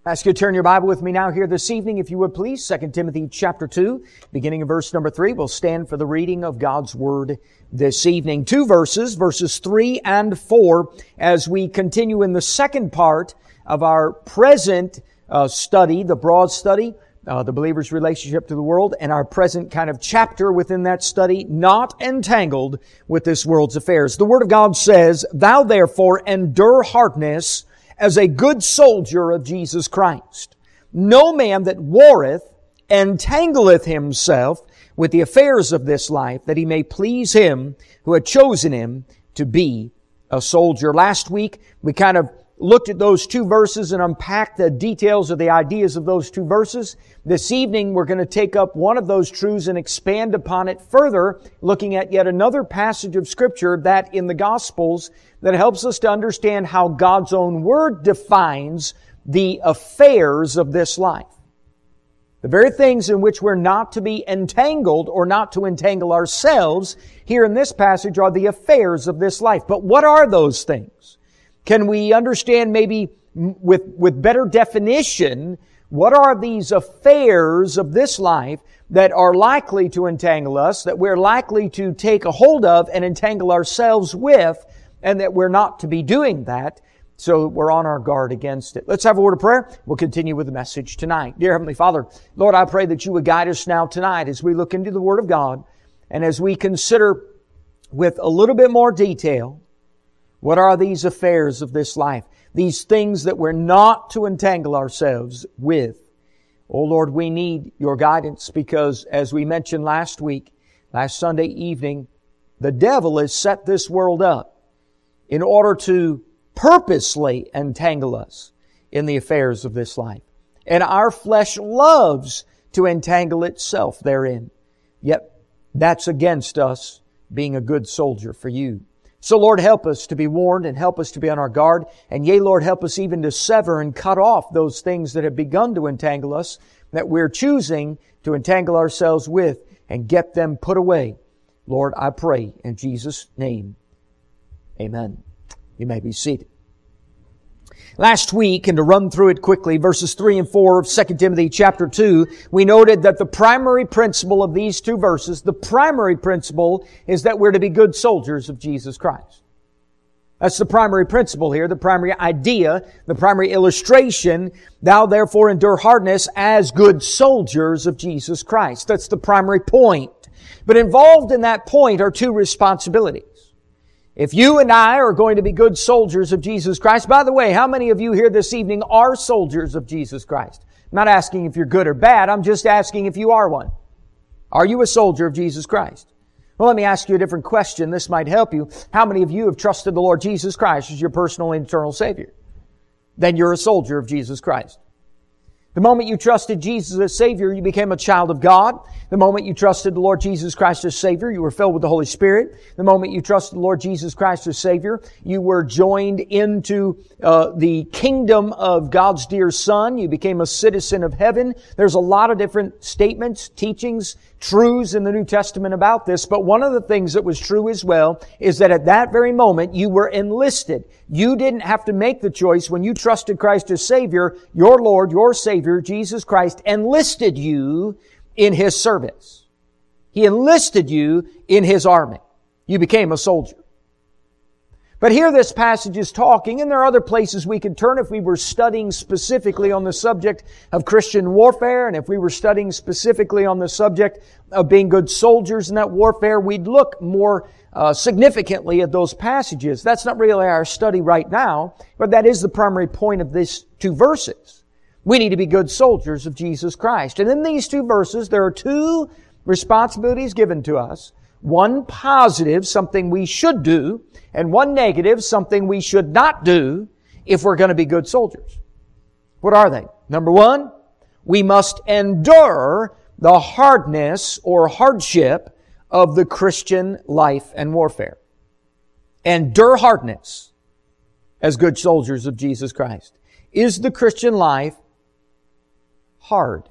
I ask you to turn your Bible with me now here this evening, if you would please. 2 Timothy chapter 2, beginning of verse number 3. We'll stand for the reading of God's Word this evening. Two verses, verses 3 and 4, as we continue in the second part of our present study, the broad study, the believer's relationship to the world, and our present kind of chapter within that study, not entangled with this world's affairs. The Word of God says, "Thou therefore endure hardness as a good soldier of Jesus Christ. No man that warreth entangleth himself with the affairs of this life, that he may please Him who had chosen him to be a soldier." Last week, we kind of looked at those two verses and unpacked the details of the ideas of those two verses. This evening, we're going to take up one of those truths and expand upon it further, looking at yet another passage of Scripture that in the Gospels that helps us to understand how God's own Word defines the affairs of this life. The very things in which we're not to be entangled or not to entangle ourselves here in this passage are the affairs of this life. But what are those things? Can we understand maybe with better definition, what are these affairs of this life that are likely to entangle us, that we're likely to take a hold of and entangle ourselves with, and that we're not to be doing that, so we're on our guard against it. Let's have a word of prayer. We'll continue with the message tonight. Dear Heavenly Father, Lord, I pray that You would guide us now tonight as we look into the Word of God and as we consider with a little bit more detail, what are these affairs of this life? These things that we're not to entangle ourselves with. Oh Lord, we need Your guidance because as we mentioned last Sunday evening, the devil has set this world up in order to purposely entangle us in the affairs of this life. And our flesh loves to entangle itself therein. Yet that's against us being a good soldier for You. So Lord, help us to be warned and help us to be on our guard. And yea, Lord, help us even to sever and cut off those things that have begun to entangle us, that we're choosing to entangle ourselves with, and get them put away. Lord, I pray in Jesus' name. Amen. You may be seated. Last week, and to run through it quickly, verses 3 and 4 of 2 Timothy chapter 2, we noted that the primary principle of these two verses, the primary principle is that we're to be good soldiers of Jesus Christ. That's the primary principle here, the primary idea, the primary illustration. Thou therefore endure hardness as good soldiers of Jesus Christ. That's the primary point. But involved in that point are two responsibilities. If you and I are going to be good soldiers of Jesus Christ, by the way, how many of you here this evening are soldiers of Jesus Christ? I'm not asking if you're good or bad. I'm just asking if you are one. Are you a soldier of Jesus Christ? Well, let me ask you a different question. This might help you. How many of you have trusted the Lord Jesus Christ as your personal and eternal Savior? Then you're a soldier of Jesus Christ. The moment you trusted Jesus as Savior, you became a child of God. The moment you trusted the Lord Jesus Christ as Savior, you were filled with the Holy Spirit. The moment you trusted the Lord Jesus Christ as Savior, you were joined into the kingdom of God's dear Son. You became a citizen of heaven. There's a lot of different statements, teachings, truths in the New Testament about this, but one of the things that was true as well is that at that very moment you were enlisted. You didn't have to make the choice when you trusted Christ as Savior. Your Lord, your Savior, Jesus Christ, enlisted you in His service. He enlisted you in His army. You became a soldier. But here this passage is talking, and there are other places we could turn if we were studying specifically on the subject of Christian warfare, and if we were studying specifically on the subject of being good soldiers in that warfare, we'd look more significantly at those passages. That's not really our study right now, but that is the primary point of these two verses. We need to be good soldiers of Jesus Christ. And in these two verses, there are two responsibilities given to us. One positive, something we should do, and one negative, something we should not do if we're going to be good soldiers. What are they? Number one, we must endure the hardness or hardship of the Christian life and warfare. Endure hardness as good soldiers of Jesus Christ. Is the Christian life hard?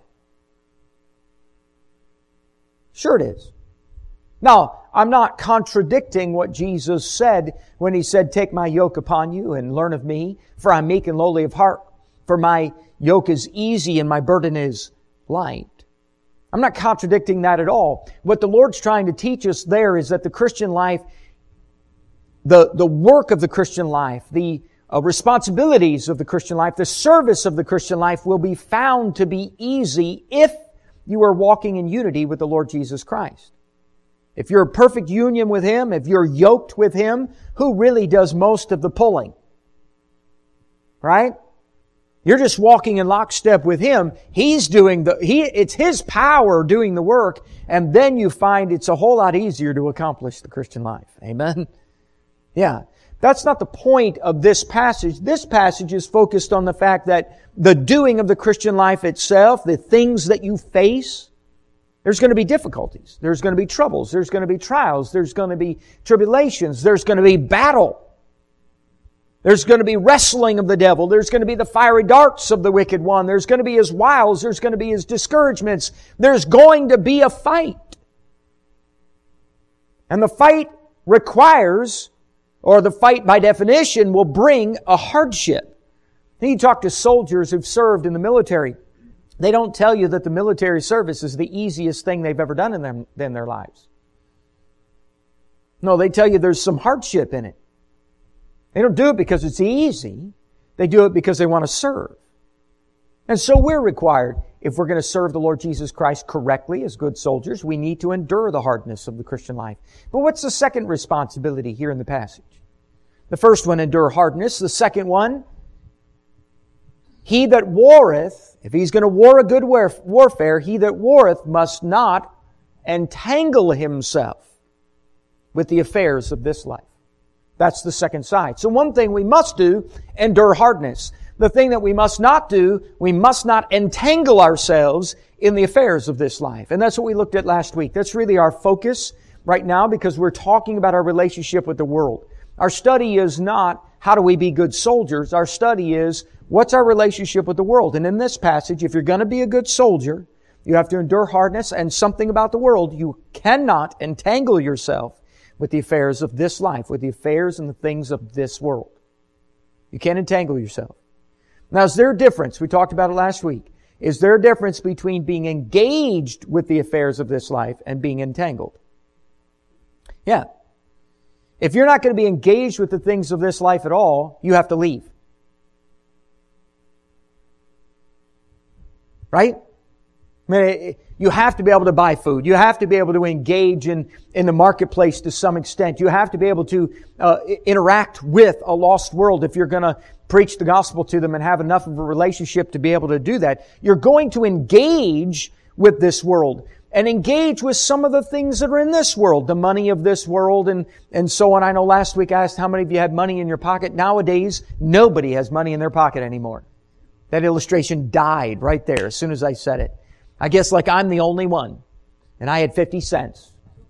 Sure it is. Now, I'm not contradicting what Jesus said when He said, "Take my yoke upon you and learn of me, for I'm meek and lowly of heart, For my yoke is easy and my burden is light. I'm not contradicting that at all. What the Lord's trying to teach us there is that the Christian life, the work of the Christian life, the responsibilities of the Christian life, the service of the Christian life will be found to be easy if you are walking in unity with the Lord Jesus Christ. If you're in perfect union with Him, if you're yoked with Him, who really does most of the pulling? Right? You're just walking in lockstep with Him. He's doing it's His power doing the work, and then you find it's a whole lot easier to accomplish the Christian life. Amen? Yeah. That's not the point of this passage. This passage is focused on the fact that the doing of the Christian life itself, the things that you face, there's going to be difficulties. There's going to be troubles. There's going to be trials. There's going to be tribulations. There's going to be battle. There's going to be wrestling of the devil. There's going to be the fiery darts of the wicked one. There's going to be his wiles. There's going to be his discouragements. There's going to be a fight. And the fight requires, or the fight by definition will bring a hardship. You talk to soldiers who've served in the military. They don't tell you that the military service is the easiest thing they've ever done in their lives. No, they tell you there's some hardship in it. They don't do it because it's easy. They do it because they want to serve. And so we're required, if we're going to serve the Lord Jesus Christ correctly as good soldiers, we need to endure the hardness of the Christian life. But what's the second responsibility here in the passage? The first one, endure hardness. The second one, he that warreth, if he's going to war a good warfare, he that warreth must not entangle himself with the affairs of this life. That's the second side. So one thing we must do, endure hardness. The thing that we must not do, we must not entangle ourselves in the affairs of this life. And that's what we looked at last week. That's really our focus right now because we're talking about our relationship with the world. Our study is not how do we be good soldiers. Our study is what's our relationship with the world. And in this passage, if you're going to be a good soldier, you have to endure hardness and something about the world. You cannot entangle yourself with the affairs of this life, with the affairs and the things of this world. You can't entangle yourself. Now, is there a difference? We talked about it last week. Is there a difference between being engaged with the affairs of this life and being entangled? Yeah. If you're not going to be engaged with the things of this life at all, you have to leave. Right? I mean, you have to be able to buy food. You have to be able to engage in the marketplace to some extent. You have to be able to interact with a lost world if you're going to preach the gospel to them and have enough of a relationship to be able to do that. You're going to engage with this world and engage with some of the things that are in this world, the money of this world and so on. I know last week I asked how many of you had money in your pocket. Nowadays, nobody has money in their pocket anymore. That illustration died right there as soon as I said it. I guess like I'm the only one. And I had 50 cents.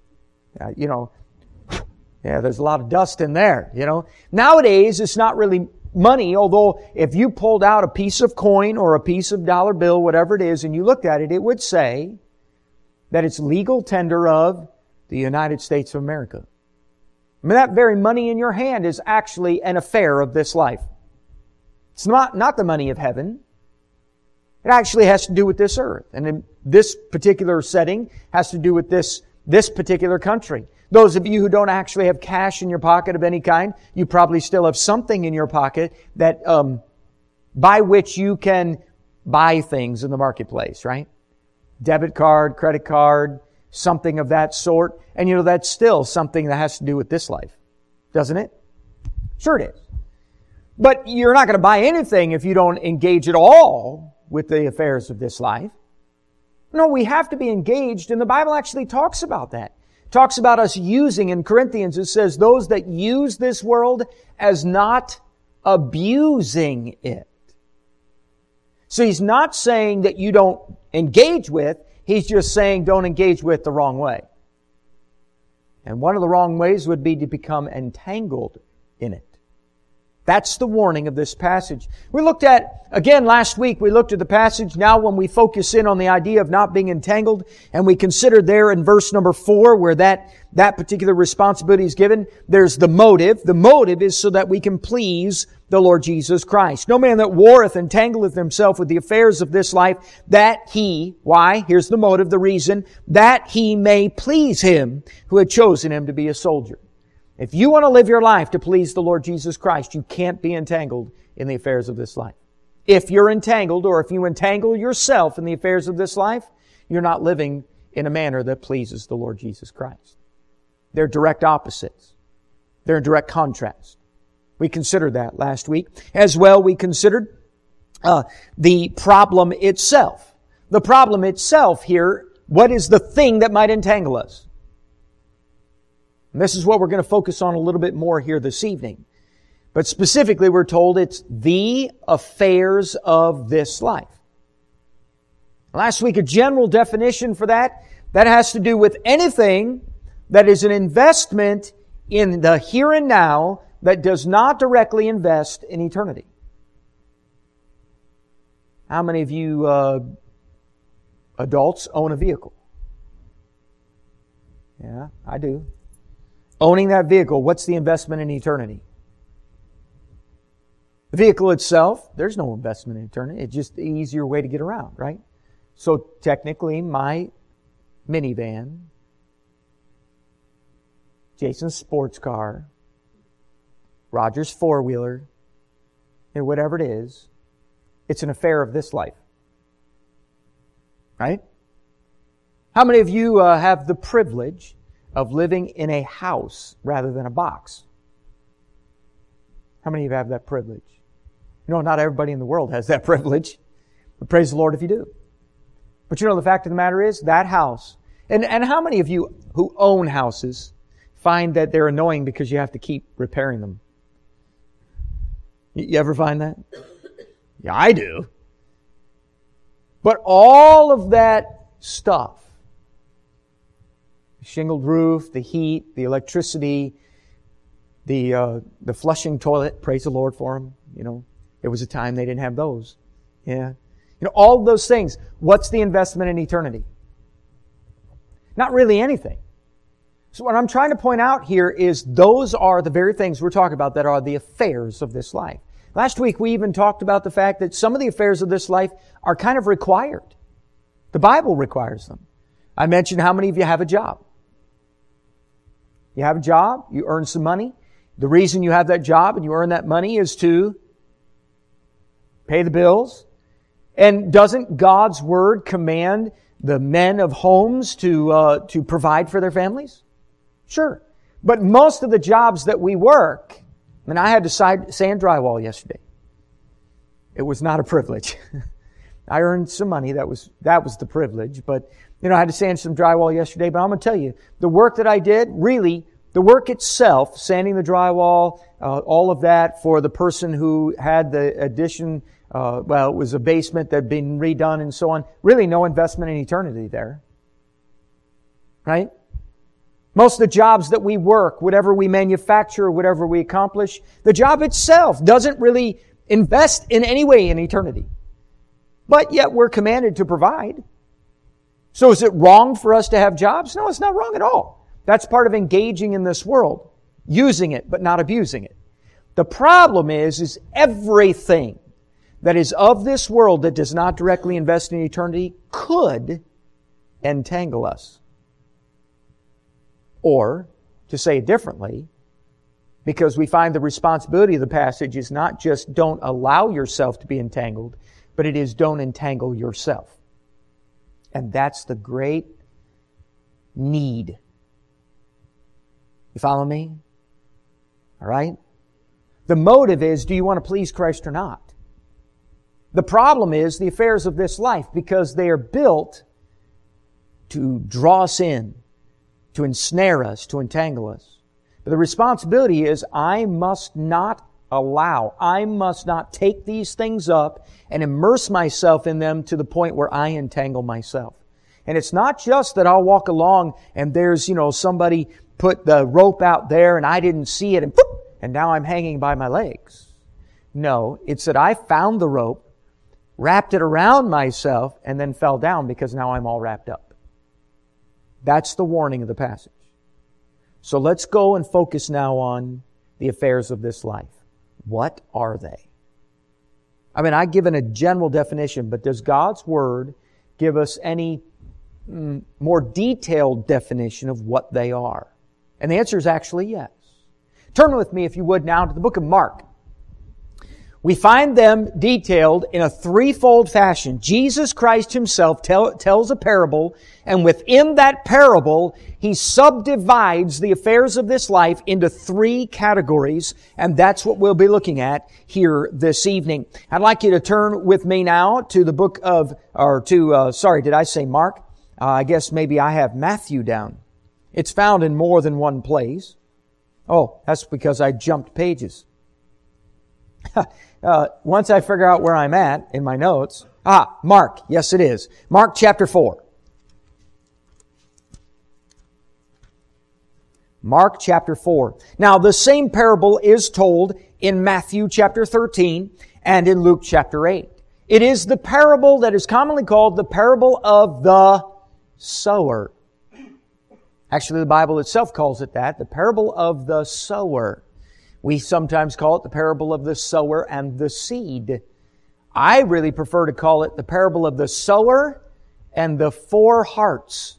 There's a lot of dust in there, Nowadays, it's not really money, although if you pulled out a piece of coin or a piece of dollar bill, whatever it is, and you looked at it, it would say that it's legal tender of the United States of America. I mean, that very money in your hand is actually an affair of this life. It's not the money of heaven. It actually has to do with this earth. And in this particular setting has to do with this particular country. Those of you who don't actually have cash in your pocket of any kind, you probably still have something in your pocket that by which you can buy things in the marketplace, right? Debit card, credit card, something of that sort. And that's still something that has to do with this life. Doesn't it? Sure it is. But you're not going to buy anything if you don't engage at all with the affairs of this life. No, we have to be engaged, and the Bible actually talks about that. It talks about us using, in Corinthians it says, those that use this world as not abusing it. So he's not saying that you don't engage with, he's just saying don't engage with the wrong way. And one of the wrong ways would be to become entangled in it. That's the warning of this passage. We looked at, again last week, we looked at the passage. Now when we focus in on the idea of not being entangled, and we considered there in verse number 4 where that particular responsibility is given, there's the motive. The motive is so that we can please the Lord Jesus Christ. No man that warreth entangleth himself with the affairs of this life, that he, why? Here's the motive, the reason, that he may please him who had chosen him to be a soldier. If you want to live your life to please the Lord Jesus Christ, you can't be entangled in the affairs of this life. If you're entangled, or if you entangle yourself in the affairs of this life, you're not living in a manner that pleases the Lord Jesus Christ. They're direct opposites. They're in direct contrast. We considered that last week. As well, we considered the problem itself. The problem itself here, what is the thing that might entangle us? And this is what we're going to focus on a little bit more here this evening. But specifically, we're told it's the affairs of this life. Last week, a general definition for that has to do with anything that is an investment in the here and now that does not directly invest in eternity. How many of you adults own a vehicle? Yeah, I do. Owning that vehicle, what's the investment in eternity? The vehicle itself, there's no investment in eternity. It's just an easier way to get around, right? So technically, my minivan, Jason's sports car, Roger's four-wheeler, and whatever it is, it's an affair of this life. Right? How many of you have the privilege of living in a house rather than a box? How many of you have that privilege? You know, not everybody in the world has that privilege. But praise the Lord if you do. But you know, the fact of the matter is, that house, and how many of you who own houses find that they're annoying because you have to keep repairing them? You ever find that? Yeah, I do. But all of that stuff, the shingled roof, the heat, the electricity, the flushing toilet, praise the Lord for them. You know, there was a time they didn't have those. Yeah. You know, all of those things. What's the investment in eternity? Not really anything. So what I'm trying to point out here is those are the very things we're talking about that are the affairs of this life. Last week we even talked about the fact that some of the affairs of this life are kind of required. The Bible requires them. I mentioned how many of you have a job. You have a job, you earn some money. The reason you have that job and you earn that money is to pay the bills. And doesn't God's Word command the men of homes to provide for their families? Sure. But most of the jobs that we work, and I had to sand drywall yesterday. It was not a privilege. I earned some money. That was the privilege. But, you know, I had to sand some drywall yesterday. But I'm going to tell you, the work that I did, really, the work itself, sanding the drywall, all of that for the person who had the addition, it was a basement that had been redone and so on. Really no investment in eternity there. Right? Most of the jobs that we work, whatever we manufacture, whatever we accomplish, the job itself doesn't really invest in any way in eternity. But yet we're commanded to provide. So is it wrong for us to have jobs? No, it's not wrong at all. That's part of engaging in this world. Using it, but not abusing it. The problem is everything that is of this world that does not directly invest in eternity could entangle us. Or, to say it differently, because we find the responsibility of the passage is not just don't allow yourself to be entangled, but it is don't entangle yourself. And that's the great need. You follow me? All right? The motive is, do you want to please Christ or not? The problem is the affairs of this life, because they are built to draw us in, to ensnare us, to entangle us. But the responsibility is, I must not take these things up and immerse myself in them to the point where I entangle myself. And it's not just that I'll walk along and there's, somebody put the rope out there and I didn't see it and now I'm hanging by my legs. No, it's that I found the rope, wrapped it around myself, and then fell down because now I'm all wrapped up. That's the warning of the passage. So let's go and focus now on the affairs of this life. What are they? I mean, I've given a general definition, but does God's Word give us any more detailed definition of what they are? And the answer is actually yes. Turn with me, if you would, now to the book of Mark. We find them detailed in a threefold fashion. Jesus Christ Himself tells a parable, and within that parable, He subdivides the affairs of this life into three categories, and that's what we'll be looking at here this evening. I'd like you to turn with me now to the book of, did I say Mark? I guess maybe I have Matthew down. It's found in more than one place. Oh, that's because I jumped pages. Once I figure out where I'm at in my notes. Mark. Yes, it is. Mark chapter 4. Mark chapter 4. Now, the same parable is told in Matthew chapter 13 and in Luke chapter 8. It is the parable that is commonly called the parable of the sower. Actually, the Bible itself calls it that, the parable of the sower. We sometimes call it the parable of the sower and the seed. I really prefer to call it the parable of the sower and the four hearts.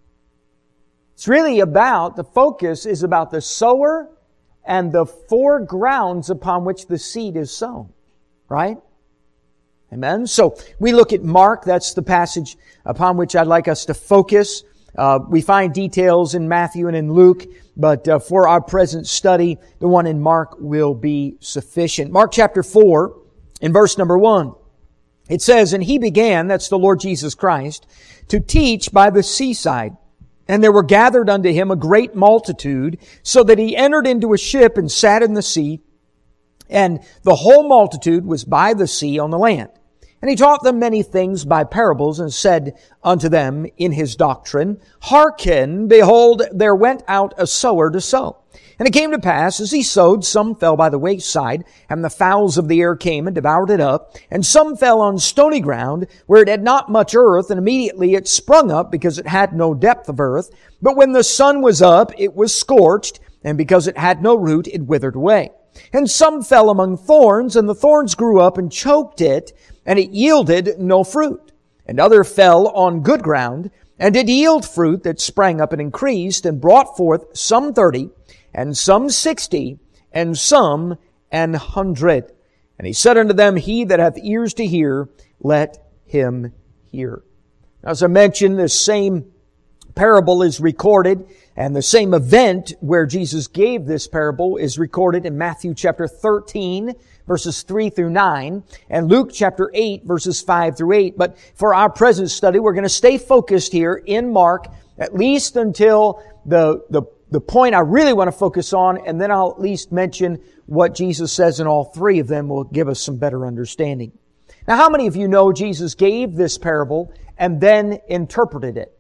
It's really the focus is about the sower and the four grounds upon which the seed is sown. Right? Amen? So we look at Mark, that's the passage upon which I'd like us to focus. We find details in Matthew and in Luke, but for our present study, the one in Mark will be sufficient. Mark chapter 4, in verse number 1, it says, "And He began," that's the Lord Jesus Christ, "to teach by the seaside. And there were gathered unto Him a great multitude, so that He entered into a ship and sat in the sea, and the whole multitude was by the sea on the land. And He taught them many things by parables, and said unto them in His doctrine, Hearken, behold, there went out a sower to sow. And it came to pass, as he sowed, some fell by the wayside, and the fowls of the air came and devoured it up. And some fell on stony ground, where it had not much earth, and immediately it sprung up, because it had no depth of earth. But when the sun was up, it was scorched, and because it had no root, it withered away. And some fell among thorns, and the thorns grew up and choked it, and it yielded no fruit. And other fell on good ground, and did yield fruit that sprang up and increased, and brought forth some 30, and some 60, and some 100. And He said unto them, He that hath ears to hear, let him hear." As I mentioned, the same parable is recorded, and the same event where Jesus gave this parable is recorded in Matthew chapter 13, verses 3 through 9, and Luke chapter 8, verses 5 through 8. But for our present study, we're going to stay focused here in Mark, at least until the point I really want to focus on, and then I'll at least mention what Jesus says in all three of them will give us some better understanding. Now, how many of you know Jesus gave this parable and then interpreted it?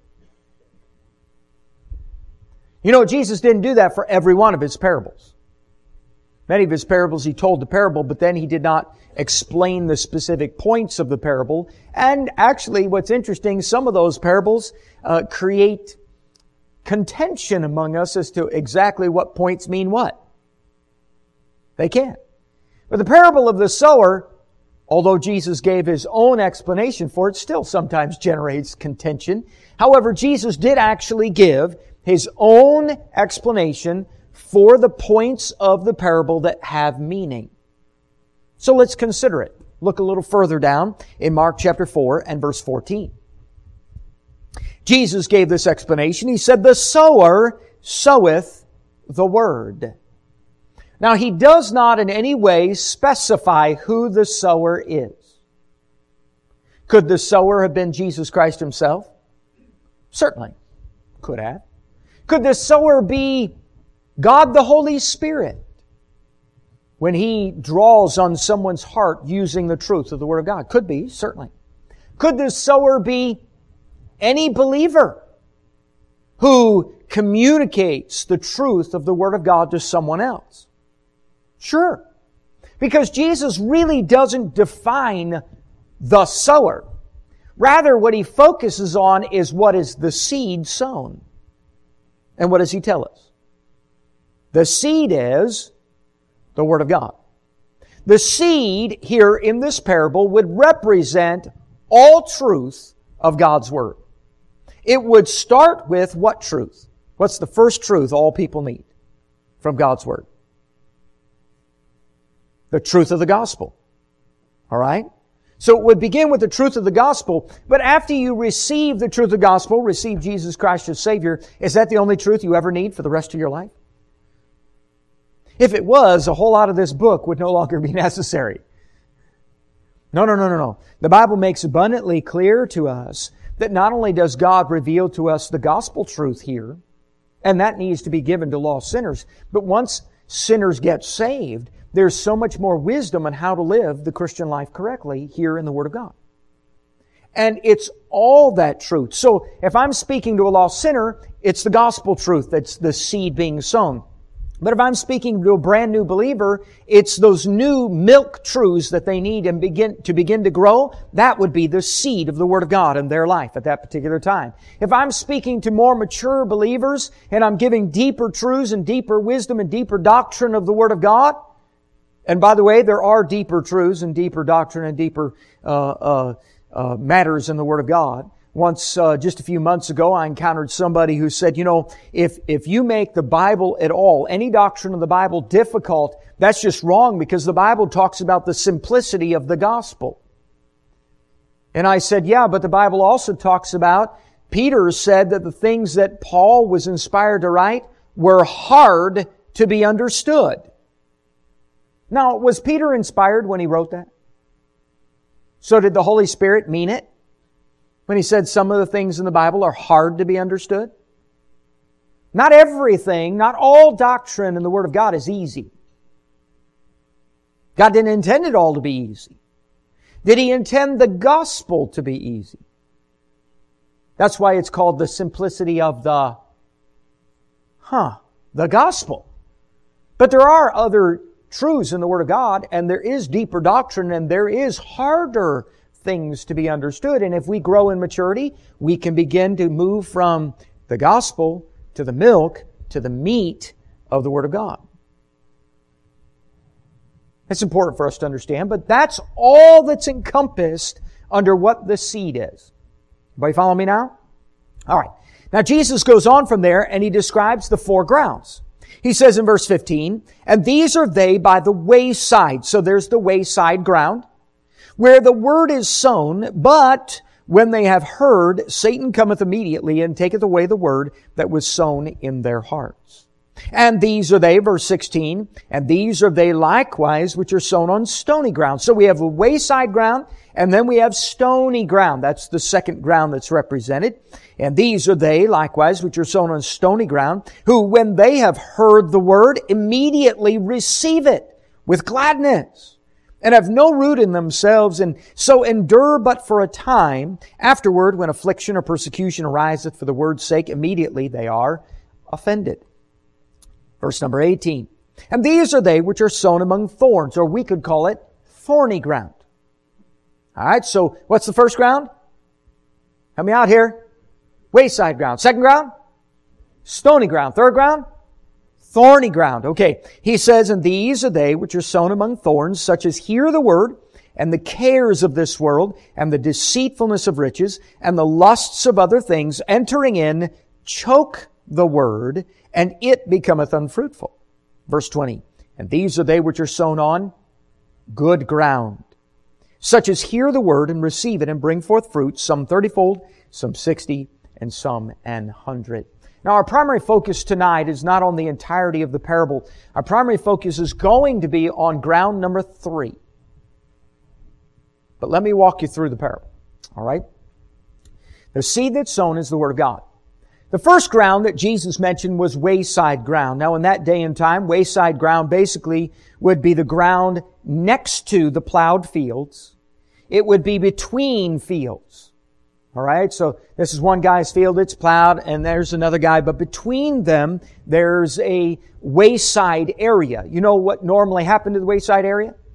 You know, Jesus didn't do that for every one of His parables. Many of His parables, He told the parable, but then He did not explain the specific points of the parable. And actually, what's interesting, some of those parables create contention among us as to exactly what points mean what. They can. But the parable of the sower, although Jesus gave His own explanation for it, still sometimes generates contention. However, Jesus did actually give His own explanation for the points of the parable that have meaning. So let's consider it. Look a little further down in Mark chapter 4 and verse 14. Jesus gave this explanation. He said, "The sower soweth the word." Now, He does not in any way specify who the sower is. Could the sower have been Jesus Christ Himself? Certainly. Could have. Could the sower be God the Holy Spirit when He draws on someone's heart using the truth of the Word of God? Could be, certainly. Could the sower be any believer who communicates the truth of the Word of God to someone else? Sure. Because Jesus really doesn't define the sower. Rather, what He focuses on is what is the seed sown. And what does He tell us? The seed is the Word of God. The seed here in this parable would represent all truth of God's Word. It would start with what truth? What's the first truth all people need from God's Word? The truth of the gospel. All right? So it would begin with the truth of the gospel, but after you receive the truth of the gospel, receive Jesus Christ as Savior, is that the only truth you ever need for the rest of your life? If it was, a whole lot of this book would no longer be necessary. No. The Bible makes abundantly clear to us that not only does God reveal to us the gospel truth here, and that needs to be given to lost sinners, but once sinners get saved, there's so much more wisdom on how to live the Christian life correctly here in the Word of God. And it's all that truth. So if I'm speaking to a lost sinner, it's the gospel truth that's the seed being sown. But if I'm speaking to a brand new believer, it's those new milk truths that they need and begin to grow. That would be the seed of the Word of God in their life at that particular time. If I'm speaking to more mature believers and I'm giving deeper truths and deeper wisdom and deeper doctrine of the Word of God, and by the way, there are deeper truths and deeper doctrine and deeper matters in the Word of God. Once, just a few months ago, I encountered somebody who said, if you make the Bible at all, any doctrine of the Bible difficult, that's just wrong because the Bible talks about the simplicity of the gospel. And I said, yeah, but the Bible also talks about, Peter said that the things that Paul was inspired to write were hard to be understood. Now, was Peter inspired when he wrote that? So did the Holy Spirit mean it? When he said some of the things in the Bible are hard to be understood? Not everything, not all doctrine in the Word of God is easy. God didn't intend it all to be easy. Did He intend the gospel to be easy? That's why it's called the simplicity of the gospel. But there are other truths in the Word of God, and there is deeper doctrine, and there is harder things to be understood. And if we grow in maturity, we can begin to move from the gospel to the milk to the meat of the Word of God. It's important for us to understand, but that's all that's encompassed under what the seed is. Everybody follow me now? All right. Now Jesus goes on from there and He describes the four grounds. He says in verse 15, and these are they by the wayside. So there's the wayside ground, where the word is sown, but when they have heard, Satan cometh immediately and taketh away the word that was sown in their hearts. And these are they, verse 16, and these are they likewise which are sown on stony ground. So we have a wayside ground, and then we have stony ground. That's the second ground that's represented. And these are they likewise which are sown on stony ground, who when they have heard the word, immediately receive it with gladness, and have no root in themselves, and so endure but for a time. Afterward, when affliction or persecution ariseth for the word's sake, immediately they are offended. Verse number 18. And these are they which are sown among thorns, or we could call it thorny ground. All right, so what's the first ground? Help me out here. Wayside ground. Second ground? Stony ground. Third ground? Thorny ground. Okay. He says, and these are they which are sown among thorns, such as hear the word, and the cares of this world, and the deceitfulness of riches, and the lusts of other things, entering in, choke the word, and it becometh unfruitful. Verse 20. And these are they which are sown on good ground, such as hear the word, and receive it, and bring forth fruit, some 30-fold, some 60, and some 100. Now, our primary focus tonight is not on the entirety of the parable. Our primary focus is going to be on ground number 3. But let me walk you through the parable. All right? The seed that's sown is the Word of God. The first ground that Jesus mentioned was wayside ground. Now, in that day and time, wayside ground basically would be the ground next to the plowed fields. It would be between fields. All right, so this is one guy's field, it's plowed, and there's another guy, but between them, there's a wayside area. You know what normally happened to the wayside area?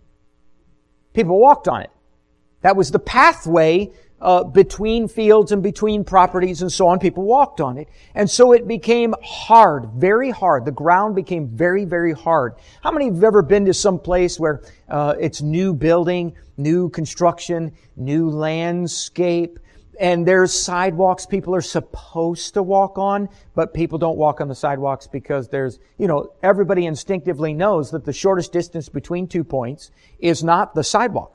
People walked on it. That was the pathway between fields and between properties and so on. People walked on it. And so it became hard, very hard. The ground became very, very hard. How many of you have ever been to some place where it's new building, new construction, new landscape, and there's sidewalks people are supposed to walk on, but people don't walk on the sidewalks because everybody instinctively knows that the shortest distance between 2 points is not the sidewalk.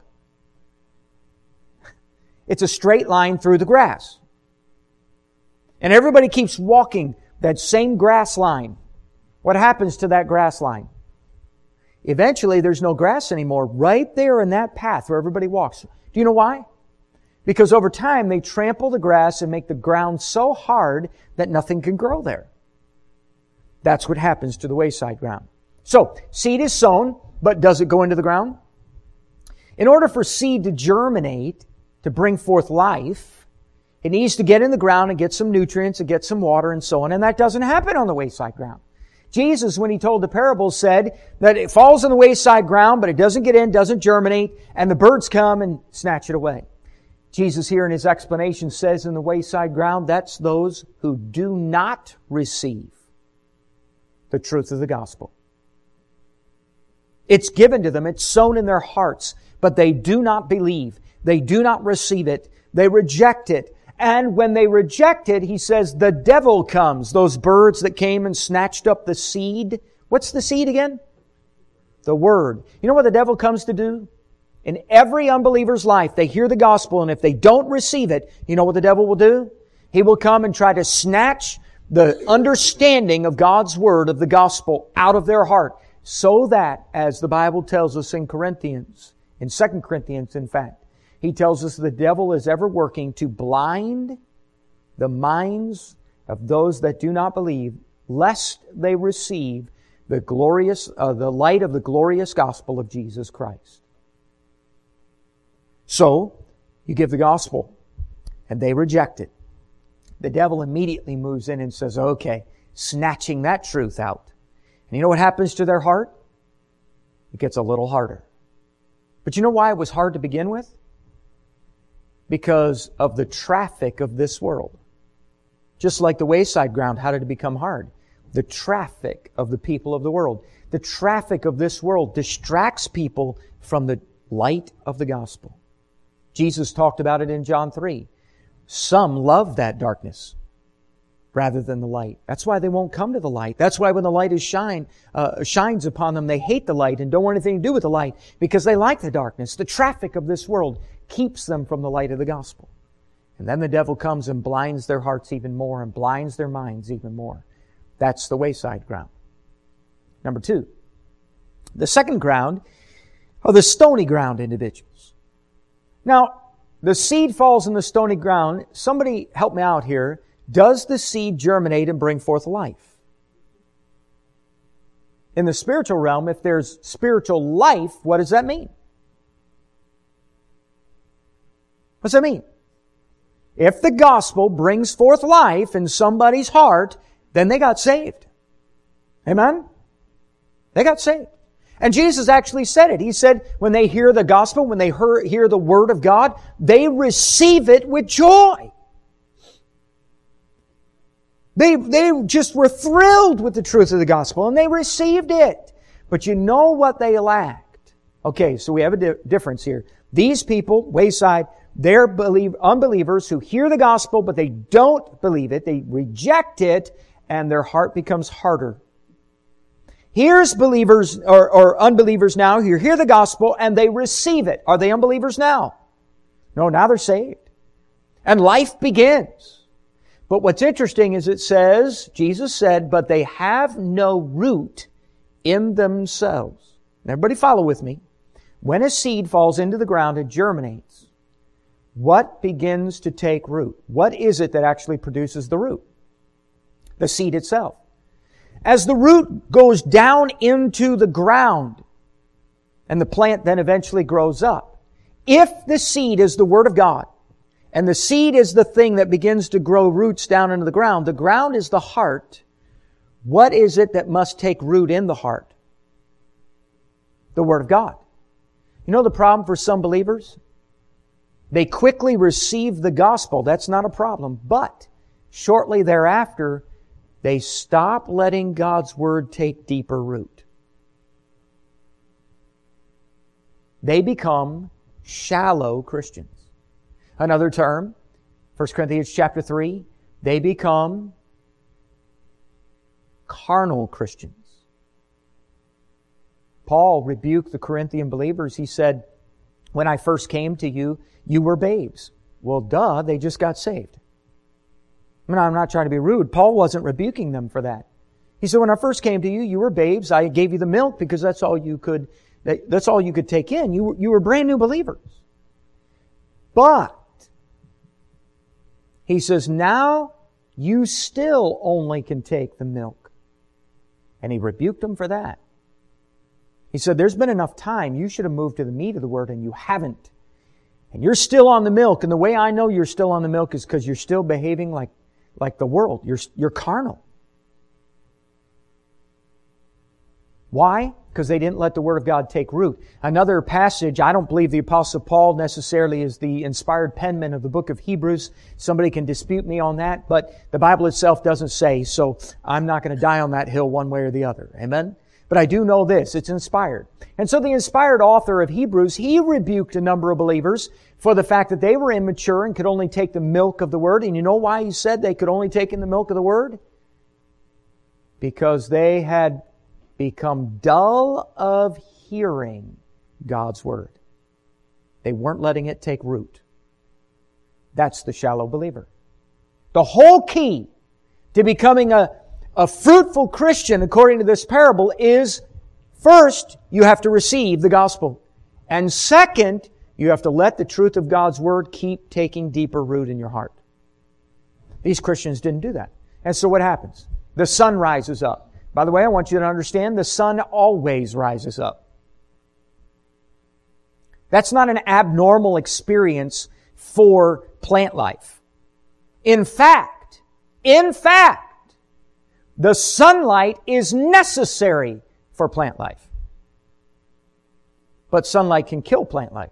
It's a straight line through the grass. And everybody keeps walking that same grass line. What happens to that grass line? Eventually, there's no grass anymore right there in that path where everybody walks. Do you know why? Because over time, they trample the grass and make the ground so hard that nothing can grow there. That's what happens to the wayside ground. So, seed is sown, but does it go into the ground? In order for seed to germinate, to bring forth life, it needs to get in the ground and get some nutrients and get some water and so on. And that doesn't happen on the wayside ground. Jesus, when He told the parable, said that it falls on the wayside ground, but it doesn't get in, doesn't germinate, and the birds come and snatch it away. Jesus here in His explanation says in the wayside ground, that's those who do not receive the truth of the gospel. It's given to them, it's sown in their hearts, but they do not believe. They do not receive it. They reject it. And when they reject it, He says, the devil comes. Those birds that came and snatched up the seed. What's the seed again? The Word. You know what the devil comes to do? In every unbeliever's life, they hear the gospel, and if they don't receive it, you know what the devil will do? He will come and try to snatch the understanding of God's Word, of the gospel, out of their heart, so that, as the Bible tells us in Corinthians, in 2 Corinthians, in fact, he tells us the devil is ever working to blind the minds of those that do not believe, lest they receive the light of the glorious gospel of Jesus Christ. So, you give the gospel, and they reject it. The devil immediately moves in and says, okay, snatching that truth out. And you know what happens to their heart? It gets a little harder. But you know why it was hard to begin with? Because of the traffic of this world. Just like the wayside ground, how did it become hard? The traffic of the people of the world. The traffic of this world distracts people from the light of the gospel. Jesus talked about it in John 3. Some love that darkness rather than the light. That's why they won't come to the light. That's why when the light shines upon them, they hate the light and don't want anything to do with the light because they like the darkness. The traffic of this world keeps them from the light of the gospel. And then the devil comes and blinds their hearts even more and blinds their minds even more. That's the wayside ground. Number 2. The second ground are the stony ground individuals. Now, the seed falls in the stony ground. Somebody help me out here. Does the seed germinate and bring forth life? In the spiritual realm, if there's spiritual life, what does that mean? What's that mean? If the gospel brings forth life in somebody's heart, then they got saved. Amen? They got saved. And Jesus actually said it. He said when they hear the gospel, when they hear the Word of God, they receive it with joy. They just were thrilled with the truth of the gospel and they received it. But you know what they lacked? Okay, so we have a difference here. These people, wayside, they're unbelievers who hear the gospel, but they don't believe it. They reject it, and their heart becomes harder. Here's believers or unbelievers now who hear the gospel, and they receive it. Are they unbelievers now? No, now they're saved. And life begins. But what's interesting is it says, Jesus said, but they have no root in themselves. And everybody follow with me. When a seed falls into the ground, it germinates. What begins to take root? What is it that actually produces the root? The seed itself. As the root goes down into the ground, and the plant then eventually grows up, if the seed is the Word of God, and the seed is the thing that begins to grow roots down into the ground is the heart, what is it that must take root in the heart? The Word of God. You know the problem for some believers? They quickly receive the gospel. That's not a problem. But shortly thereafter, they stop letting God's Word take deeper root. They become shallow Christians. Another term, 1 Corinthians chapter 3, they become carnal Christians. Paul rebuked the Corinthian believers. He said, when I first came to you, you were babes. Well, duh, they just got saved. I mean, I'm not trying to be rude. Paul wasn't rebuking them for that. He said, when I first came to you, you were babes. I gave you the milk because that's all you could take in. You were brand new believers. But, he says, now you still only can take the milk. And he rebuked them for that. He said, there's been enough time. You should have moved to the meat of the Word, and you haven't. And you're still on the milk. And the way I know you're still on the milk is because you're still behaving like the world. You're carnal. Why? Because they didn't let the Word of God take root. Another passage, I don't believe the Apostle Paul necessarily is the inspired penman of the book of Hebrews. Somebody can dispute me on that, but the Bible itself doesn't say, so I'm not going to die on that hill one way or the other. Amen? But I do know this, it's inspired. And so the inspired author of Hebrews, he rebuked a number of believers for the fact that they were immature and could only take the milk of the Word. And you know why he said they could only take in the milk of the Word? Because they had become dull of hearing God's Word. They weren't letting it take root. That's the shallow believer. The whole key to becoming a fruitful Christian, according to this parable, is first, you have to receive the gospel. And second, you have to let the truth of God's Word keep taking deeper root in your heart. These Christians didn't do that. And so what happens? The sun rises up. By the way, I want you to understand the sun always rises up. That's not an abnormal experience for plant life. In fact, the sunlight is necessary for plant life. But sunlight can kill plant life.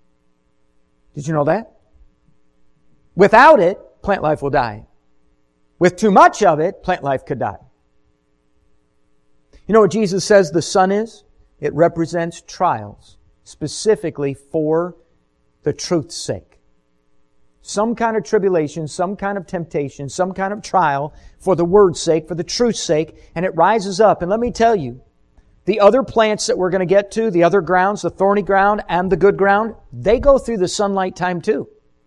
Did you know that? Without it, plant life will die. With too much of it, plant life could die. You know what Jesus says the sun is? It represents trials, specifically for the truth's sake. Some kind of tribulation, some kind of temptation, some kind of trial for the Word's sake, for the truth's sake, and it rises up. And let me tell you, the other plants that we're going to get to, the other grounds, the thorny ground and the good ground, they go through the sunlight time too.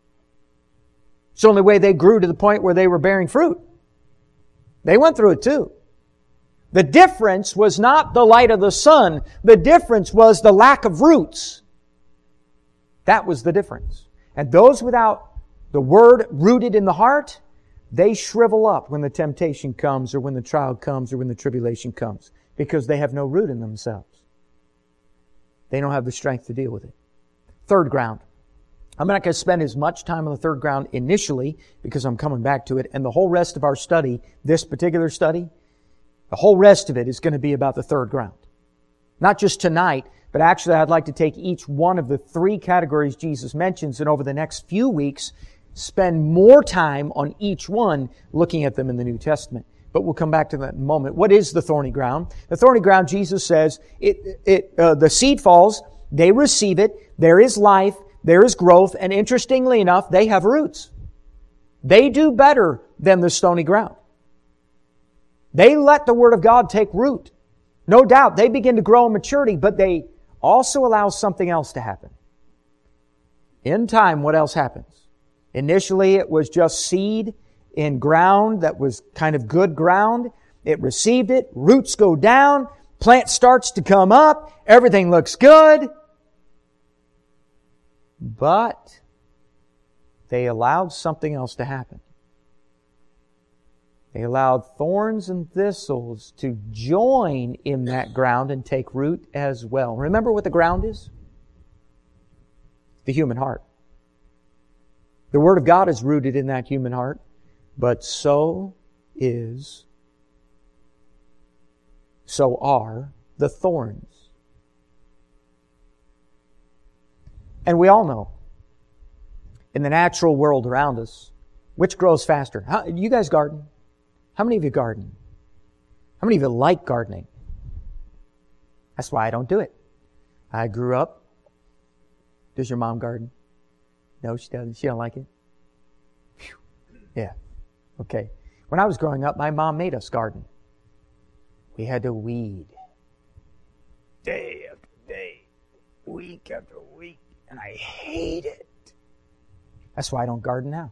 It's the only way they grew to the point where they were bearing fruit. They went through it too. The difference was not the light of the sun. The difference was the lack of roots. That was the difference. And those without the Word rooted in the heart, they shrivel up when the temptation comes or when the trial comes or when the tribulation comes because they have no root in themselves. They don't have the strength to deal with it. Third ground. I'm not going to spend as much time on the third ground initially because I'm coming back to it. And the whole rest of our study, this particular study, the whole rest of it is going to be about the third ground. Not just tonight, but actually I'd like to take each one of the three categories Jesus mentions and over the next few weeks spend more time on each one looking at them in the New Testament. But we'll come back to that in a moment. What is the thorny ground? The thorny ground, Jesus says, the seed falls, they receive it, there is life, there is growth, and interestingly enough, they have roots. They do better than the stony ground. They let the Word of God take root. No doubt, they begin to grow in maturity, but they also allow something else to happen. In time, what else happens? Initially, it was just seed in ground that was kind of good ground. It received it, roots go down, plant starts to come up, everything looks good. But they allowed something else to happen. They allowed thorns and thistles to join in that ground and take root as well. Remember what the ground is? The human heart. The Word of God is rooted in that human heart, but so are the thorns. And we all know, in the natural world around us, which grows faster? You guys garden? How many of you garden? How many of you like gardening? That's why I don't do it. I grew up. Does your mom garden? No, she doesn't. She don't like it? Whew. Yeah. Okay. When I was growing up, my mom made us garden. We had to weed. Day after day. Week after week. And I hate it. That's why I don't garden now.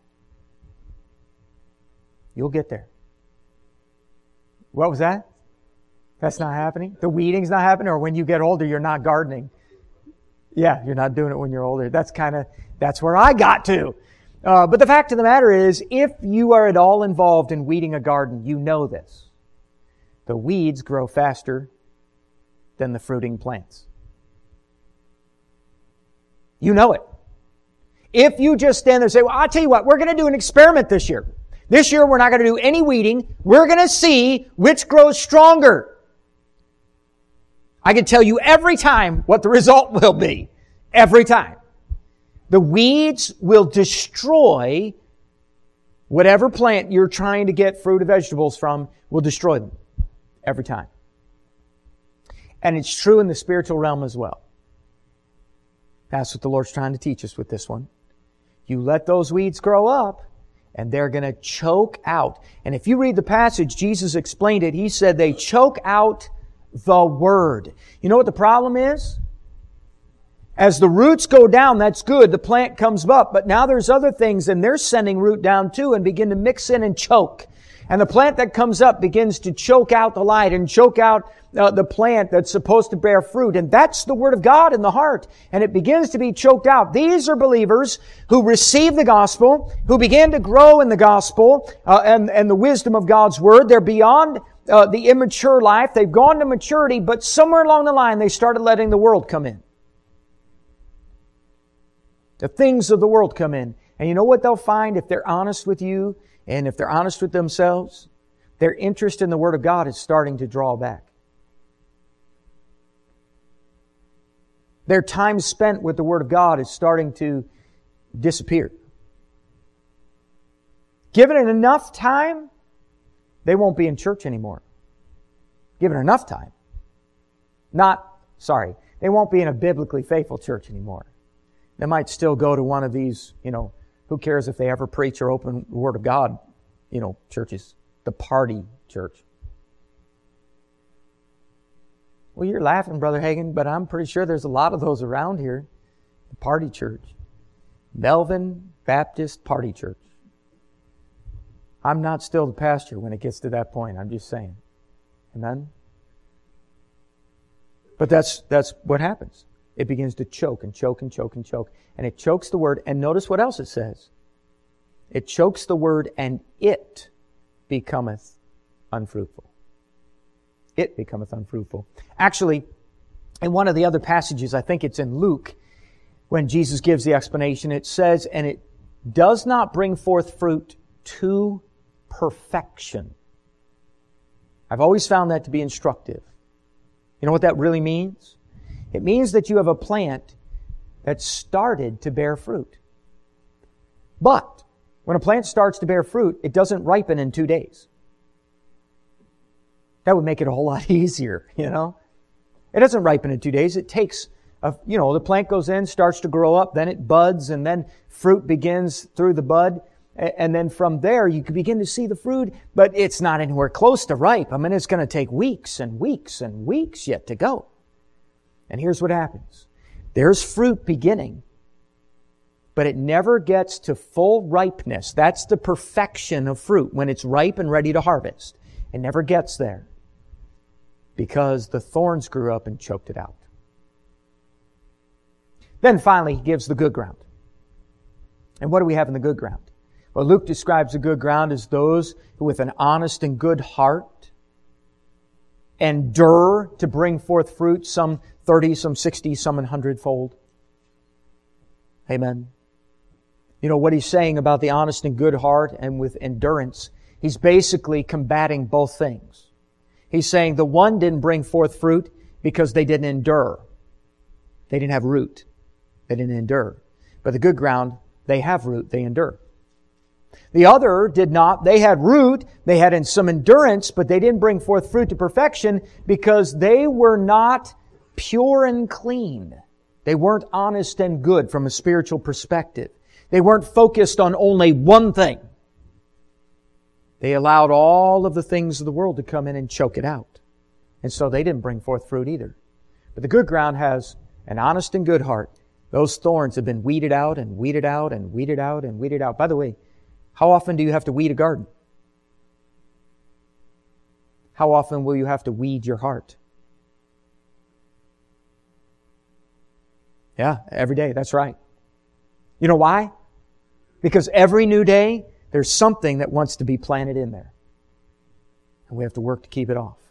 You'll get there. What was that? That's not happening? The weeding's not happening? Or when you get older, you're not gardening? Yeah, you're not doing it when you're older. That's where I got to. But the fact of the matter is, if you are at all involved in weeding a garden, you know this. The weeds grow faster than the fruiting plants. You know it. If you just stand there and say, well, I'll tell you what, we're going to do an experiment this year. This year we're not going to do any weeding. We're going to see which grows stronger. I can tell you every time what the result will be. Every time. The weeds will destroy whatever plant you're trying to get fruit or vegetables from, will destroy them. Every time. And it's true in the spiritual realm as well. That's what the Lord's trying to teach us with this one. You let those weeds grow up, and they're going to choke out. And if you read the passage, Jesus explained it. He said they choke out the Word. You know what the problem is? As the roots go down, that's good. The plant comes up. But now there's other things, and they're sending root down too and begin to mix in and choke. And the plant that comes up begins to choke out the light and choke out the plant that's supposed to bear fruit. And that's the Word of God in the heart. And it begins to be choked out. These are believers who receive the gospel, who begin to grow in the gospel and the wisdom of God's Word. They're beyond the immature life. They've gone to maturity, but somewhere along the line they started letting the world come in. The things of the world come in. And you know what they'll find if they're honest with you and if they're honest with themselves? Their interest in the Word of God is starting to draw back. Their time spent with the Word of God is starting to disappear. Given it enough time, they won't be in church anymore. Given enough time. They won't be in a biblically faithful church anymore. They might still go to one of these, who cares if they ever preach or open the Word of God, churches. The party church. Well, you're laughing, Brother Hagin, but I'm pretty sure there's a lot of those around here. The party church. Melvin Baptist Party Church. I'm not still the pastor when it gets to that point. I'm just saying. Amen? But that's what happens. It begins to choke and choke and choke and choke. And it chokes the Word. And notice what else it says. It chokes the Word and it becometh unfruitful. It becometh unfruitful. Actually, in one of the other passages, I think it's in Luke, when Jesus gives the explanation, it says, and it does not bring forth fruit to perfection. I've always found that to be instructive. You know what that really means? It means that you have a plant that started to bear fruit. But when a plant starts to bear fruit, it doesn't ripen in 2 days. That would make it a whole lot easier, It doesn't ripen in 2 days. It takes, the plant goes in, starts to grow up, then it buds, and then fruit begins through the bud. And then from there, you can begin to see the fruit, but it's not anywhere close to ripe. It's going to take weeks and weeks and weeks yet to go. And here's what happens. There's fruit beginning, but it never gets to full ripeness. That's the perfection of fruit, when it's ripe and ready to harvest. It never gets there because the thorns grew up and choked it out. Then finally, he gives the good ground. And what do we have in the good ground? Well, Luke describes the good ground as those who with an honest and good heart endure to bring forth fruit, some 30, some 60, some 100-fold. Amen. What he's saying about the honest and good heart and with endurance, he's basically combating both things. He's saying the one didn't bring forth fruit because they didn't endure. They didn't have root. They didn't endure. But the good ground, they have root, they endure. The other did not. They had root, they had some endurance, but they didn't bring forth fruit to perfection because they were not pure and clean. They weren't honest and good from a spiritual perspective. They weren't focused on only one thing. They allowed all of the things of the world to come in and choke it out. And so they didn't bring forth fruit either. But the good ground has an honest and good heart. Those thorns have been weeded out and weeded out and weeded out and weeded out. By the way, how often do you have to weed a garden? How often will you have to weed your heart? Yeah, every day. That's right. You know why? Because every new day, there's something that wants to be planted in there. And we have to work to keep it off.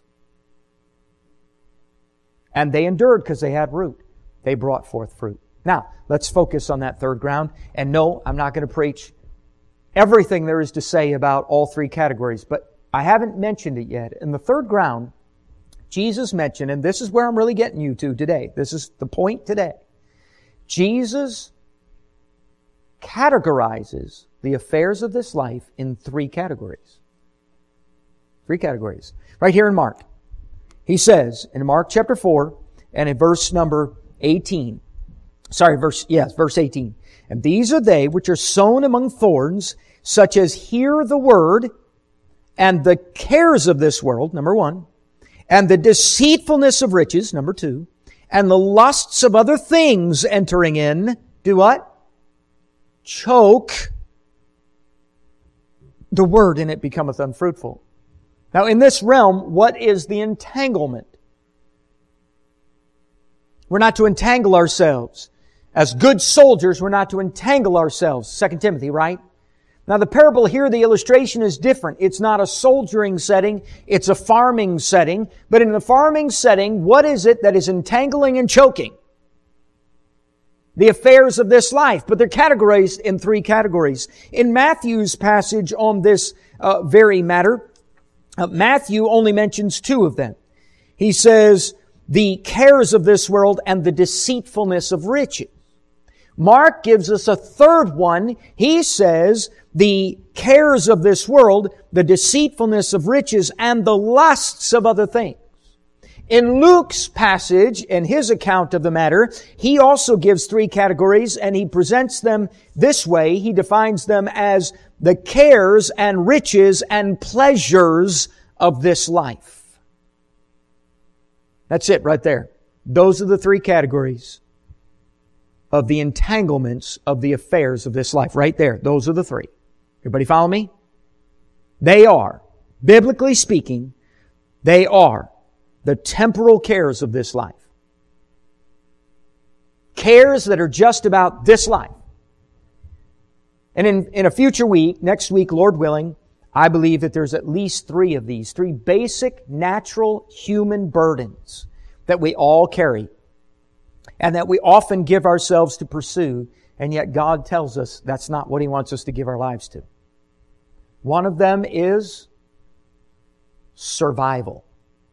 And they endured because they had root. They brought forth fruit. Now, let's focus on that third ground. And no, I'm not going to preach everything there is to say about all three categories, but I haven't mentioned it yet. In the third ground, Jesus mentioned, and this is where I'm really getting you to today. This is the point today. Jesus categorizes the affairs of this life in three categories. Three categories. Right here in Mark. He says, in Mark chapter 4, and in verse number 18, verse 18. And these are they which are sown among thorns, such as hear the word, and the cares of this world, number one, and the deceitfulness of riches, number two, and the lusts of other things entering in, do what? Choke the word, and it becometh unfruitful. Now, in this realm, what is the entanglement? We're not to entangle ourselves. As good soldiers, we're not to entangle ourselves. 2 Timothy, right? Now, the parable here, the illustration is different. It's not a soldiering setting. It's a farming setting. But in the farming setting, what is it that is entangling and choking? The affairs of this life. But they're categorized in three categories. In Matthew's passage on this very matter, Matthew only mentions two of them. He says, the cares of this world and the deceitfulness of riches. Mark gives us a third one. He says, the cares of this world, the deceitfulness of riches, and the lusts of other things. In Luke's passage, in his account of the matter, he also gives three categories, and he presents them this way. He defines them as the cares and riches and pleasures of this life. That's it right there. Those are the three categories of the entanglements of the affairs of this life. Right there. Those are the three. Everybody follow me? They are, biblically speaking, they are the temporal cares of this life. Cares that are just about this life. And in a future week, next week, Lord willing, I believe that there's at least three of these, three basic, natural, human burdens that we all carry and that we often give ourselves to pursue, and yet God tells us that's not what He wants us to give our lives to. One of them is survival.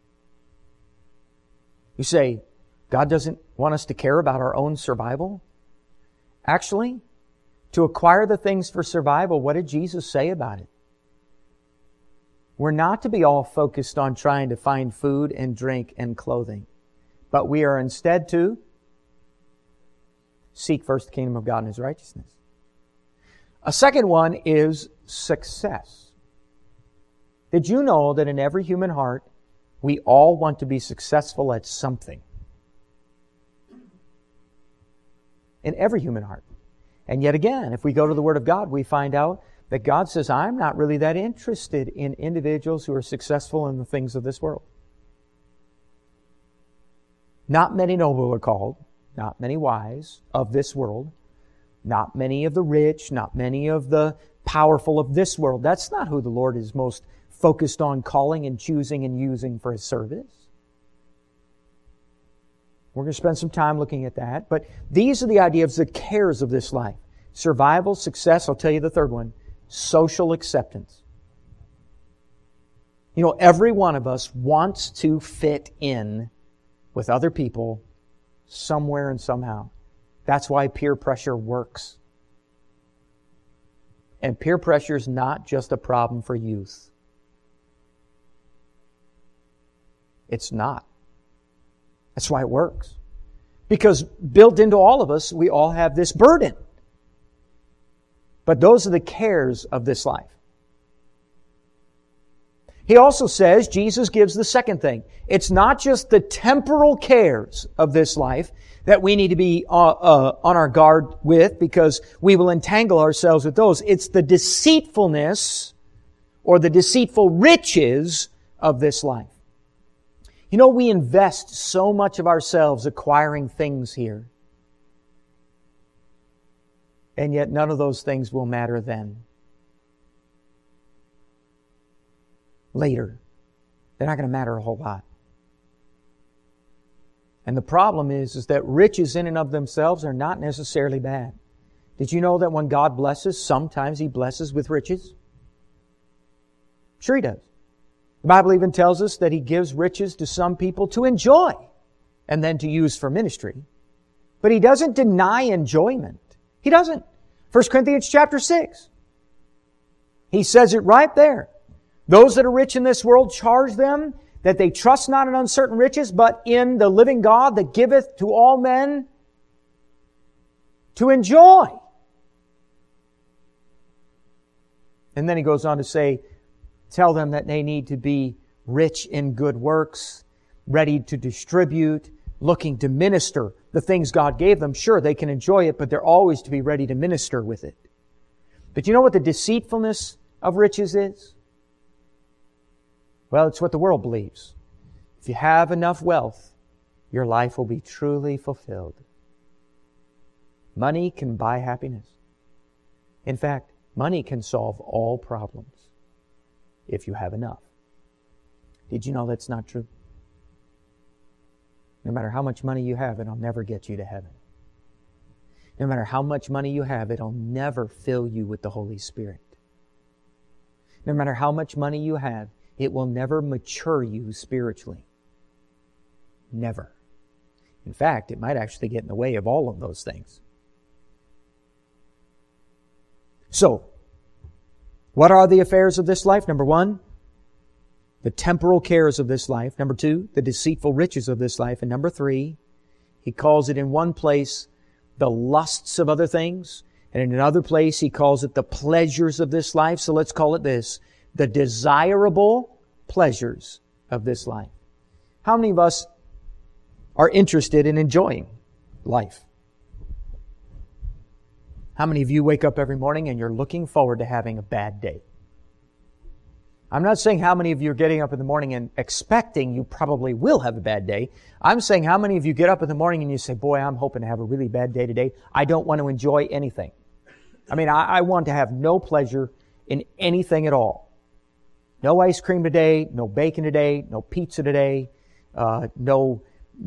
You say, God doesn't want us to care about our own survival? Actually, to acquire the things for survival, what did Jesus say about it? We're not to be all focused on trying to find food and drink and clothing, but we are instead to seek first the kingdom of God and His righteousness. A second one is success. Did you know that in every human heart, we all want to be successful at something? In every human heart. And yet again, if we go to the Word of God, we find out that God says, I'm not really that interested in individuals who are successful in the things of this world. Not many noble are called, not many wise of this world, not many of the rich, not many of the powerful of this world. That's not who the Lord is most focused on calling and choosing and using for His service. We're going to spend some time looking at that. But these are the ideas, the cares of this life. Survival, success, I'll tell you the third one. Social acceptance. You know, every one of us wants to fit in with other people somewhere and somehow. That's why peer pressure works. And peer pressure is not just a problem for youth. It's not. That's why it works. Because built into all of us, we all have this burden. But those are the cares of this life. He also says, Jesus gives the second thing. It's not just the temporal cares of this life that we need to be on our guard with, because we will entangle ourselves with those. It's the deceitfulness or the deceitful riches of this life. You know, we invest so much of ourselves acquiring things here. And yet none of those things will matter then. Later, they're not going to matter a whole lot. And the problem is that riches in and of themselves are not necessarily bad. Did you know that when God blesses, sometimes He blesses with riches? Sure He does. The Bible even tells us that He gives riches to some people to enjoy and then to use for ministry. But He doesn't deny enjoyment. He doesn't. 1 Corinthians chapter 6. He says it right there. Those that are rich in this world, charge them that they trust not in uncertain riches, but in the living God that giveth to all men to enjoy. And then he goes on to say, tell them that they need to be rich in good works, ready to distribute, looking to minister the things God gave them. Sure, they can enjoy it, but they're always to be ready to minister with it. But you know what the deceitfulness of riches is? Well, it's what the world believes. If you have enough wealth, your life will be truly fulfilled. Money can buy happiness. In fact, money can solve all problems if you have enough. Did you know that's not true? No matter how much money you have, it'll never get you to heaven. No matter how much money you have, it'll never fill you with the Holy Spirit. No matter how much money you have, it will never mature you spiritually. Never. In fact, it might actually get in the way of all of those things. So, what are the affairs of this life? Number one, the temporal cares of this life. Number two, the deceitful riches of this life. And number three, he calls it in one place the lusts of other things. And in another place, he calls it the pleasures of this life. So let's call it this: the desirable pleasures of this life. How many of us are interested in enjoying life? How many of you wake up every morning and you're looking forward to having a bad day? I'm not saying how many of you are getting up in the morning and expecting you probably will have a bad day. I'm saying how many of you get up in the morning and you say, boy, I'm hoping to have a really bad day today. I don't want to enjoy anything. I mean, I want to have no pleasure in anything at all. No ice cream today, no bacon today, no pizza today, no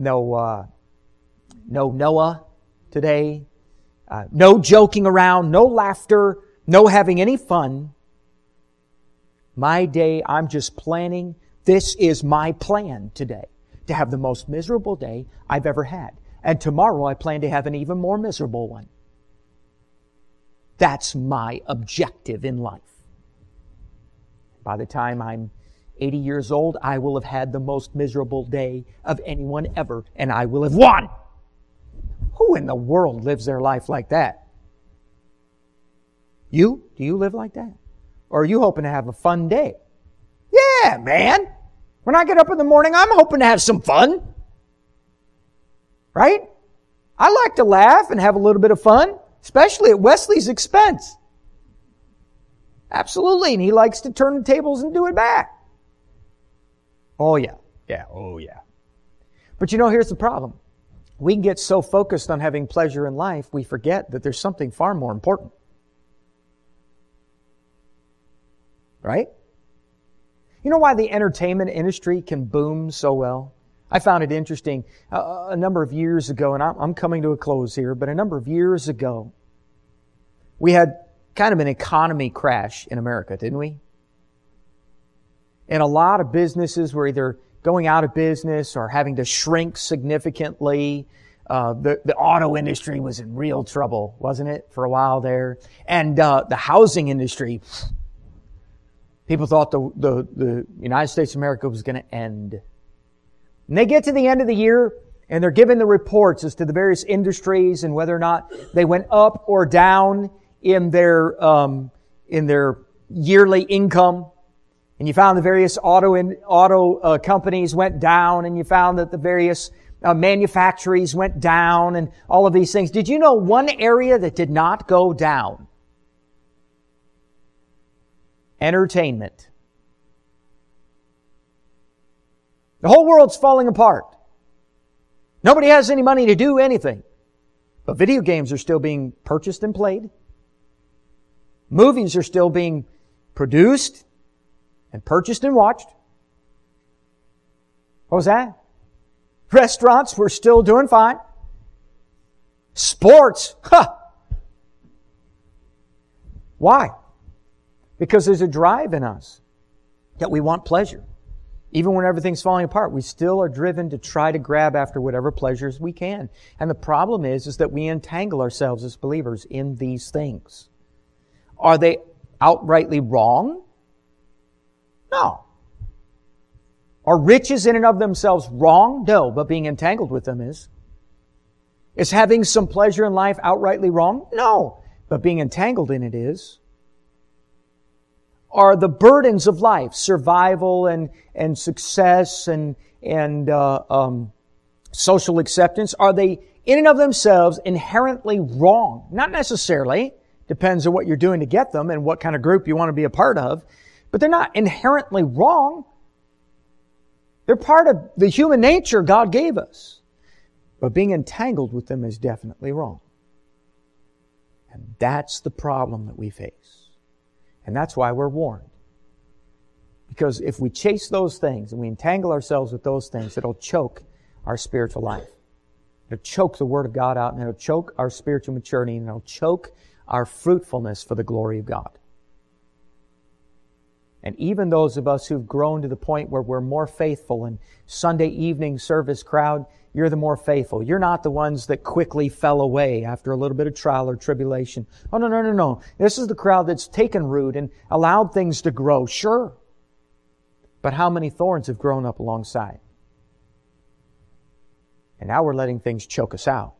Noah today, no joking around, no laughter, no having any fun. My day, I'm just planning. This is my plan today, to have the most miserable day I've ever had. And tomorrow I plan to have an even more miserable one. That's my objective in life. By the time I'm 80 years old, I will have had the most miserable day of anyone ever, and I will have won. Who in the world lives their life like that? You? Do you live like that? Or are you hoping to have a fun day? Yeah, man. When I get up in the morning, I'm hoping to have some fun. Right? I like to laugh and have a little bit of fun, especially at Wesley's expense. Absolutely. And he likes to turn the tables and do it back. Oh, yeah. Yeah. Oh, yeah. But you know, here's the problem. We get so focused on having pleasure in life, we forget that there's something far more important. Right? You know why the entertainment industry can boom so well? I found it interesting. A number of years ago, and I'm coming to a close here, but a number of years ago, we had kind of an economy crash in America, didn't we? And a lot of businesses were either going out of business or having to shrink significantly. the auto industry was in real trouble, wasn't it, for a while there? And the housing industry, people thought the United States of America was going to end. And they get to the end of the year, and they're given the reports as to the various industries and whether or not they went up or down in their yearly income. And you found the various auto companies went down, and you found that the various manufactories went down, and all of these things. Did you know one area that did not go down? Entertainment. The whole world's falling apart. Nobody has any money to do anything. But video games are still being purchased and played. Movies are still being produced and purchased and watched. What was that? Restaurants were still doing fine. Sports, Why? Because there's a drive in us that we want pleasure. Even when everything's falling apart, we still are driven to try to grab after whatever pleasures we can. And the problem is that we entangle ourselves as believers in these things. Are they outrightly wrong? No. Are riches in and of themselves wrong? No, but being entangled with them is. Is having some pleasure in life outrightly wrong? No, but being entangled in it is. Are the burdens of life, survival and success and social acceptance, are they in and of themselves inherently wrong? Not necessarily. Depends on what you're doing to get them and what kind of group you want to be a part of. But they're not inherently wrong. They're part of the human nature God gave us. But being entangled with them is definitely wrong. And that's the problem that we face. And that's why we're warned. Because if we chase those things and we entangle ourselves with those things, it'll choke our spiritual life. It'll choke the Word of God out, and it'll choke our spiritual maturity, and it'll choke our fruitfulness for the glory of God. And even those of us who've grown to the point where we're more faithful in Sunday evening service crowd, you're the more faithful. You're not the ones that quickly fell away after a little bit of trial or tribulation. Oh, no. This is the crowd that's taken root and allowed things to grow. Sure. But how many thorns have grown up alongside? And now we're letting things choke us out.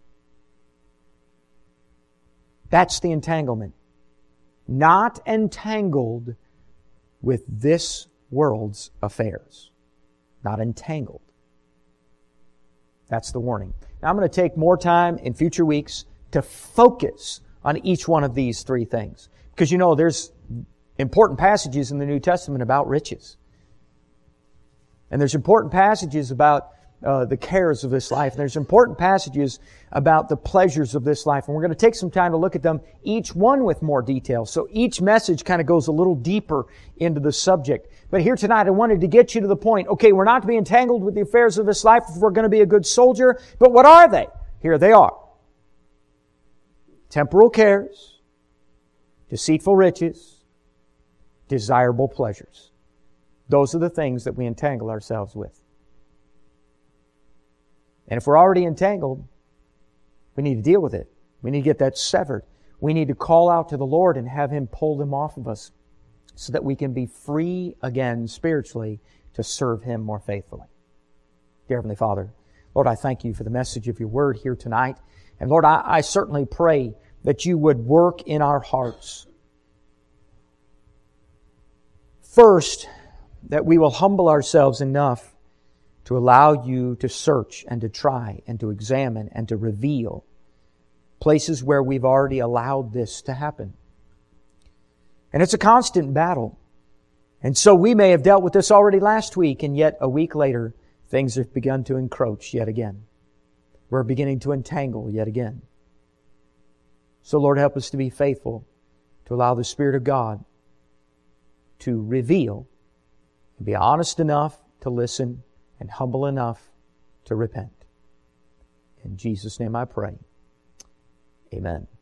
That's the entanglement. Not entangled with this world's affairs. Not entangled. That's the warning. Now I'm going to take more time in future weeks to focus on each one of these three things. Because there's important passages in the New Testament about riches. And there's important passages about the cares of this life. And there's important passages about the pleasures of this life. And we're going to take some time to look at them, each one with more detail. So each message kind of goes a little deeper into the subject. But here tonight, I wanted to get you to the point. Okay, we're not to be entangled with the affairs of this life if we're going to be a good soldier. But what are they? Here they are. Temporal cares, deceitful riches, desirable pleasures. Those are the things that we entangle ourselves with. And if we're already entangled, we need to deal with it. We need to get that severed. We need to call out to the Lord and have Him pull them off of us so that we can be free again spiritually to serve Him more faithfully. Dear Heavenly Father, Lord, I thank You for the message of Your Word here tonight. And Lord, I certainly pray that You would work in our hearts. First, that we will humble ourselves enough to allow You to search and to try and to examine and to reveal places where we've already allowed this to happen. And it's a constant battle. And so we may have dealt with this already last week, and yet a week later, things have begun to encroach yet again. We're beginning to entangle yet again. So Lord, help us to be faithful, to allow the Spirit of God to reveal, and be honest enough to listen, and humble enough to repent. In Jesus' name I pray. Amen.